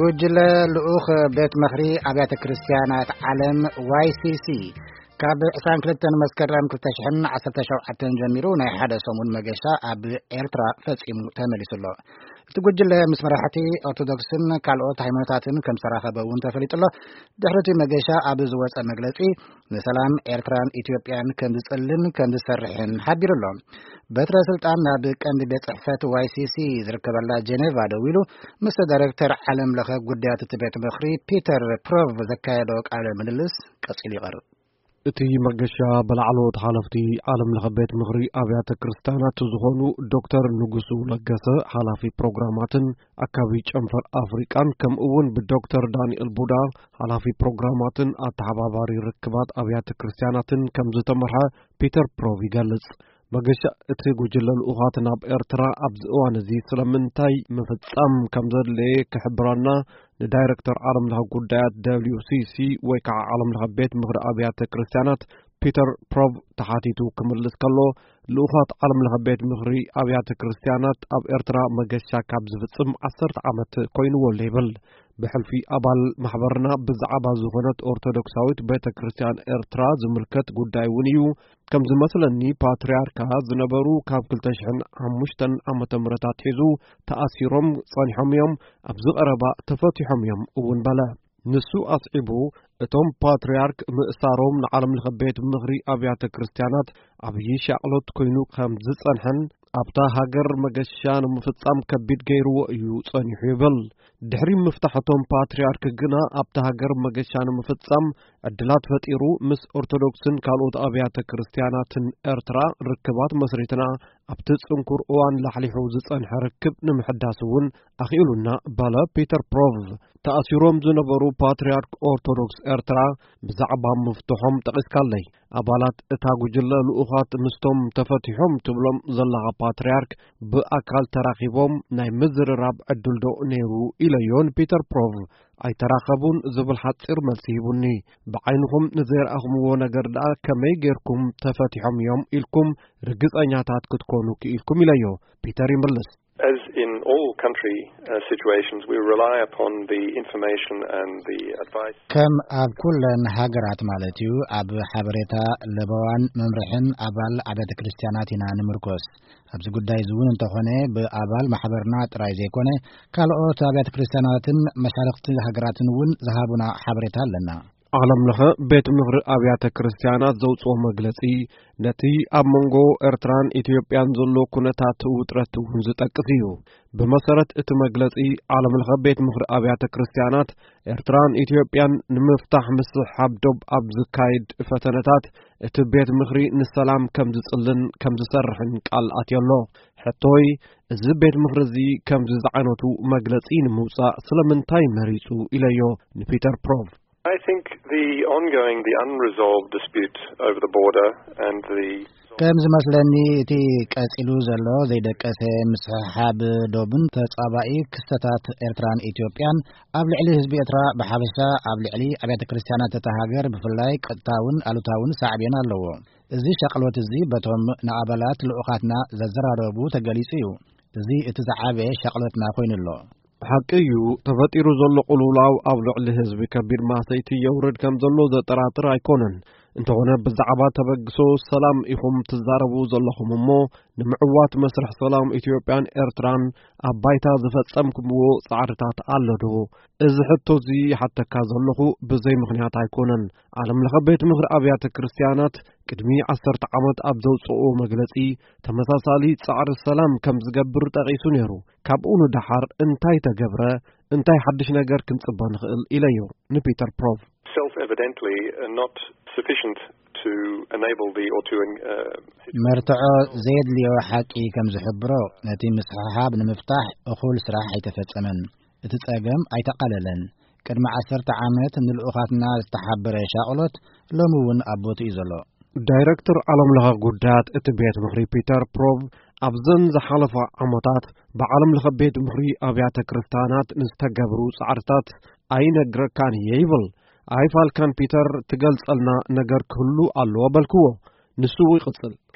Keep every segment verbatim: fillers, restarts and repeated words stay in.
ጉጅለ ልኡኽ ቤት ምኽሪ አብያተ ክርስቲያናት ዓለም ዋይ ሲ ሲ ካብ عشرين وثلاثين መስከረም ሁለት ሺህ ዓሰርተ ሸውዓተ ጀሚሩ ናይ ሓደ ሰሙን መገሻ ኣብ ኤርትራ ፈጺሙ ተመሊሱሎ እቲ ጉጅለ ምስ መራሕቲ ኦርቶዶክስን ካልኦት ሃይማኖታትን ከም ሰራኸበውን ተፈሊጡሎ ድሕረቲ መገሻ ኣብ ዝወፀ መግለጺ ንሰላም ኤርትራን ኢትዮጵያን ከም ዝጽልን ከም ዝሰርሕን ሓቢሩሎ በትረ ስልጣን ናብ ቀንዲ ቤት ጽሕፈት ዋይ ሲ ሲ ዝርከበላ ጄኔቫ ደው ኢሉ ምስ ዳይሬክተር ዓለም ለኸ ጉዳያት እቲ ቤት ምኽሪ ፒተር ፕሮቭ ዘካየዶ ቃለ ምልልስ ቀጺሉ ይቐርብ እቲ መገሻ በላዕሎት ሓለፍቲ ዓለም ለኸ ቤት ምኽሪ አብያተ ክርስቲያናት ዝኾኑ ዶክተር ንጉሱ ለገሰ ሓላፊ ፕሮግራማትን አካባቢ ጨንፈር አፍሪካን ከም እውን ብዶክተር ዳንኤል ቡዳ ሓላፊ ፕሮግራማትን አተሓባባሪ ርክባት አብያተ ክርስቲያናትን ከም ዝተመርሐ ፒተር ፕሮቭ ይገልጽ መገሻ እቲ ጉጅለ ልኡኻት ናብ ኤርትራ ኣብ ዝእዋን እዚ ስለምንታይ ምፍጻም ከም ዘድለየ ክሕብረና ንዳይሬክተር ዓለም ለኸ ጉዳያት ደብሊው ሲ ሲ ወይ ከዓ ዓለም ለኸ ቤት ምኽሪ አብያተ ክርስቲያናት ፒተር ፕሮቭ ተሓቲቱ ክምልስ ከሎ ልኡኻት ዓለም ለኸ ቤት ምኽሪ አብያተ ክርስቲያናት ኣብ ኤርትራ መገሻ ካብ ዝፍጽም ዓሰርተ ዓመት ኮይኑዎ ይብል ብሕልፊ አባል ማሕበርና ብዛዕባ ዝኾነት ኦርቶዶክሳዊት ቤተ ክርስቲያን ኤርትራ ዝምልከት ጉዳይ እውን እዩ ከም ዝመስለኒ ፓትርያርካ ዝነበሩ ካብ ሁለት ሺህ ወሓሙሽተ ዓመተ ምህረት ሒዙ ተኣሲሮም ጸኒሖም እዮም ኣብ ዝቐረባ ተፈቲሖም እዮም እውን በለ ንሱ ኣስዒቡ እቶም ፓትርያርክ ምእሳሮም ንዓለም ለኸ ቤት ምኽሪ አብያተ ክርስቲያናት ዓብዪ ሻቅሎት ኮይኑ ከም ዝጸንሐን ኣብታ ሃገር መገሻ ንምፍጻም ከቢድ ገይርዎ እዩ ጸኒሑ ይብል ድሕሪ ምፍታሕቶም ፓትርያርክ ግና ኣብታ ሃገር መገሻ ንምፍጻም ዕድላት ፈጢሩ ምስ ኦርቶዶክስን ካልኦት አብያተ ክርስቲያናትን ኤርትራ ርክባት መስሪትና ኣብቲ ጽንኩር እዋን ላሕሊሑ ዝጸንሐ ርክብ ንምሕዳስ እውን ኣኽኢሉና ባለ ፒተር ፕሮቭ ተኣሲሮም ዝነበሩ ፓትርያርክ ኦርቶዶክስ ኤርትራ ብዛዕባ ምፍትሖም ጠቒስካለይ አባላት እታ ጉጅለ ልኡኻት ምስቶም ተፈቲሖም ትብሎም ዘለኻ ፓትርያርክ ብኣካል ተራኺቦም ናይ ምዝርራብ ዕድል ዶ ነይሩ ኢለዮን ፒተር ፕሮቭ ኣይተራኸቡን ዝብል ሓፂር መልሲ ሂቡኒ ብዓይንኹም ንዘይረኣኽምዎ ነገር ደኣ ከመይ ጌርኩም ተፈቲሖም እዮም ኢልኩም ርግፀኛታት ክትኮኑ ክኢልኩም ኢለዮ ፒተር ይምልስ As in all country uh, situations, we rely upon the information and the advice. ከም ኣብ ኩለን ሃገራት ማለት እዩ ኣብ ሓበሬታ ለበዋን መምርሕን አባል አብያተ ክርስቲያናት ኢና ንምርኮስ ኣብዚ ጉዳይ ዝውን እንተኾነ ብአባል ማሕበርና ጥራይ ዘይኮነ ካልኦት አብያተ ክርስቲያናትን መሻርክቲ ሃገራትን እውን ዝሃቡና ሓበሬታ ኣለና ዓለም ለኸ ቤት ምኽሪ አብያተ ክርስቲያናት ዘውጽኦ መግለጺ ነቲ ኣብ መንጎ ኤርትራን ኢትዮጵያን ዘሎ ኩነታት ውጥረት እውን ዝጠቅስ እዩ ብመሰረት እቲ መግለጺ ዓለም ለኸ ቤት ምኽሪ አብያተ ክርስቲያናት ኤርትራን ኢትዮጵያን ንምፍታሕ ምስሓብ ዶብ ኣብ ዝካየድ ፈተነታት እቲ ቤት ምኽሪ ንሰላም ከም ዝጽልን ከም ዝሰርሕን ቃል ኣትየሎ ሕቶይ እዚ ቤት ምኽሪ እዚ ከም ዝዓይነቱ መግለጺ ንምውጻእ ስለምንታይ መሪጹ ኢለዮ ንፒተር ፕሮቭ I think the ongoing, the unresolved dispute over the border and the... ከም ዝመስለኒ እቲ ቀጺሉ ዘሎ ዘይደቀሰ ምስሓብ ዶብን ተጻባኢ ክስተታት ኤርትራን ኢትዮጵያን ኣብ ልዕሊ ህዝቢ ኤርትራ ብሓበሻ ኣብ ልዕሊ አብያተ ክርስቲያናት እታ ሃገር ብፍላይ ቀጥታውን ኣሉታውን ሳዕቤን ኣለዎ እዚ ሸቕሎት እዚ በቶም ንኣባላት ልኡኻትና ዘዘራረቡ ተገሊጹ እዩ እዚ እቲ ዝዓበየ ሸቕሎትና ኮይኑሎ ሓቂ እዩ ተፈጢሩ ዘሎ ቁልውላው ኣብ ልዕሊ ህዝቢ ከቢድ ማሰይቲ የውርድ ከም ዘሎ ዘጠራጥር ኣይኮነን እንተኾነ ብዛዕባ ተበግሶ ሰላም ኢኹም ትዛረቡ ዘለኹም እሞ ንምዕዋት መስርሕ ሰላም ኢትዮጵያን ኤርትራን ኣብ ባይታ ዝፈጸምኩምዎ ጻዕርታት ኣሎ ዶ እዚ ሕቶ እዚ ሓተካ ዘለኹ ብዘይ ምኽንያት ኣይኮነን ዓለም ለኸ ቤት ምኽሪ አብያተ ክርስቲያናት ቅድሚ ዓሰርተ ዓመት ኣብ ዘውጽኦ መግለጺ ተመሳሳሊ ጻዕሪ ሰላም ከም ዝገብር ጠቒሱ ነይሩ ካብኡ ንድሓር እንታይ ተገብረ እንታይ ሓድሽ ነገር ክንጽበ ንኽእል ኢለዮ ንፒተር ፕሮቭ self-evidently uh, not sufficient to enable the or to uh, መርትዖ ዘድልዮ ሓቂ ከም ዝሕብሮ ነቲ ምስሓብ ንምፍታሕ እኹል ስራሕ ኣይተፈጸመን እቲ ጸገም ኣይተቃለለን ቅድሚ ዓሰርተ ዓመት ንልኡኻትና ዝተሓበረ ሻቅሎት ሎሚ እውን ኣቦቱ እዩ ዘሎ ዳይሬክተር ዓለም ለኸ ጉዳያት እቲ ቤት ምኽሪ ፒተር ፕሮቭ ኣብዘን ዝሓለፈ ዓመታት ብዓለም ለኸ ቤት ምኽሪ አብያተ ክርስቲያናት ንዝተገብሩ ጻዕርታት ኣይነግረካን ይብል ኣይፋልካን ፒተር ትገልጸልና ነገር ክህሉ ኣለዎ በልክዎ ንሱ ይቕጽል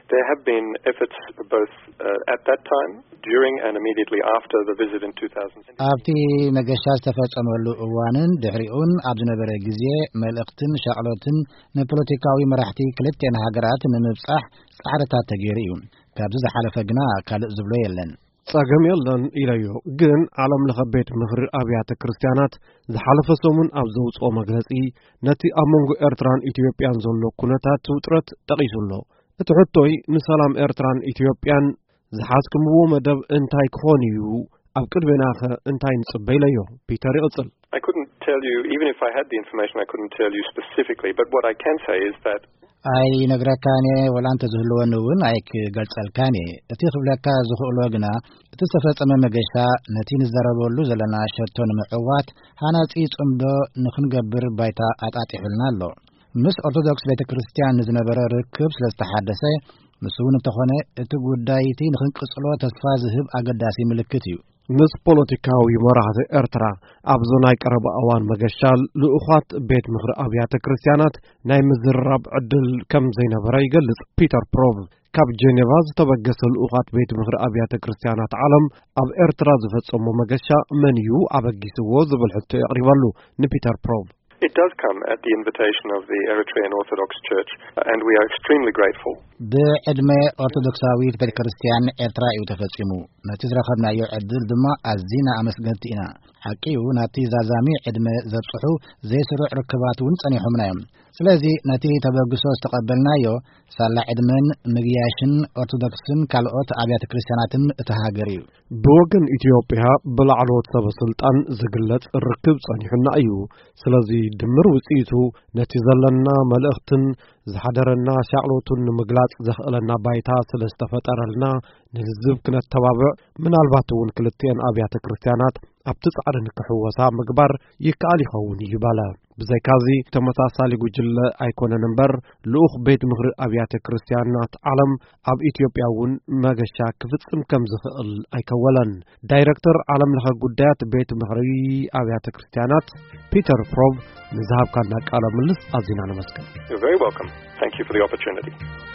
There have been efforts both uh, at that time, during and immediately after the visit in two thousand. ኣብቲ መገሻ ዝተፈጸመሉ እዋንን ድሕሪኡን ኣብ ዝነበረ ግዜ መልእኽትን ሻዕሎትን ንፖለቲካዊ መራሕቲ ክልቴን ሃገራት ንምብጻሕ ጻዕርታት ተገይሩ እዩ። ካብዚ ዝሓለፈ ግና ካልእ ዝብሎ የለን። ጸገም የለን ኢለዮ ግን ዓለም ለኸ ቤት ምኽሪ ኣብያተ ክርስቲያናት ዝሓለፈ ሰሙን ኣብ ዘውጽኦ መግለጺ ነቲ ኣብ መንጎ ኤርትራን ኢትዮጵያን ዘሎ ኩነታት ውጥረት ጠቒሱሎ። እቲ ሕቶይ ንሰላም ኤርትራን ኢትዮጵያን ዝሓዝክምዎ መደብ እንታይ ክኾን እዩ? ኣብ ቅድሜናኸ እንታይ ንጽበይ ለዮ? ፒተር ይቕጽል። I couldn't tell you, even if I had the information, I couldn't tell you specifically, but what I can say is that ኣይ ነግረካኔ ወላንተ ዝህልወን እውን ኣይ ክገልጸልካኔ እቲ ክብለካ ዝኽእሎ ግና እቲ ዝተፈጸመ መገሻ ነቲ ንዘረበሉ ዘለና ሸርቶ ንምዕዋት ሃናጺ ጽምዶ ንኽንገብር ባይታ ኣጣጢሑልና ኣሎ። ምስ ኦርቶዶክስ ቤተ ክርስቲያን ንዝነበረ ርክብ ስለ ዝተሓደሰ ምስ እውን እንተኾነ እቲ ጉዳይ እቲ ንኽንቅጽሎ ተስፋ ዝህብ ኣገዳሲ ምልክት እዩ። ምስ ፖለቲካዊ መራሕቲ ኤርትራ ኣብ ዞናይ ቀረባ እዋን መገሻል ልኡኻት ቤት ምኽሪ ኣብያተ ክርስቲያናት ናይ ምዝራብ ዕድል ከም ዘይነበረ ይገልጽ ፒተር ፕሮቭ። ካብ ጄኔቫ ዝተበገሰ ልኡኻት ቤት ምኽሪ ኣብያተ ክርስቲያናት ዓለም ኣብ ኤርትራ ዝፈጸሞ መገሻ መን እዩ ኣበጊስዎ ዝብል ሕቶ የቕሪበሉ ንፒተር ፕሮቭ። It does come at the invitation of the Eritrean Orthodox Church, and we are extremely grateful. ብዕድመ ኦርቶዶክሳዊት ቤተ ክርስቲያን ኤርትራ እዩ ተፈጺሙ። ነቲ ዝረኸብናዮ ዕድል ድማ ኣዝና ኣመስገንቲ ኢና። ሓቂኡ ናቲ ዛዛሚ ዕድመ ዘብጽሑ ዘይስሩዕ ርክባት እውን ጸኒሖምና እዮም። ስለዚ ነቲ ተበግሶ ዝተቐበልናዮ ሳላ ዕድመን ምግያሽን ኦርቶዶክስን ካልኦት ኣብያተ ክርስቲያናትን እተሃገር እዩ። ብወገን ኢትዮጵያ ብላዕለዎት ሰበስልጣን ዝግለጽ ርክብ ጸኒሑና እዩ። ስለዚ ድምር ውጽኢቱ ነቲ ዘለና መልእኽትን ዝሓደረና ሻዕሎቱን ንምግላጽ ዘኽእለና ባይታ ስለ ዝተፈጠረልና ንህዝብ ክነተባብዕ ምናልባት እውን ክልቴን ኣብያተ ክርስቲያናት ኣብቲ ጻዕሪ ንክሕወሳ ምግባር ይከኣል ይኸውን ይባለ። ብዘይካዚ ተመሳሳሊ ጉጅለ ኣይኮነን እምበር ልኡኽ ቤት ምኽሪ ኣብያተ ክርስቲያናት ዓለም ኣብ ኢትዮጵያ እውን መገሻ ክፍጽም ከም ዝኽእል ኣይከወለን። ዳይሬክተር ዓለም ለኸ ጉዳያት ቤት ምኽሪ ኣብያተ ክርስቲያናት ፒተር ፕሮቭ ንዝሃብካና ቃለ ምልልስ ኣዝና ነመስግን። You're very welcome. Thank you for the opportunity.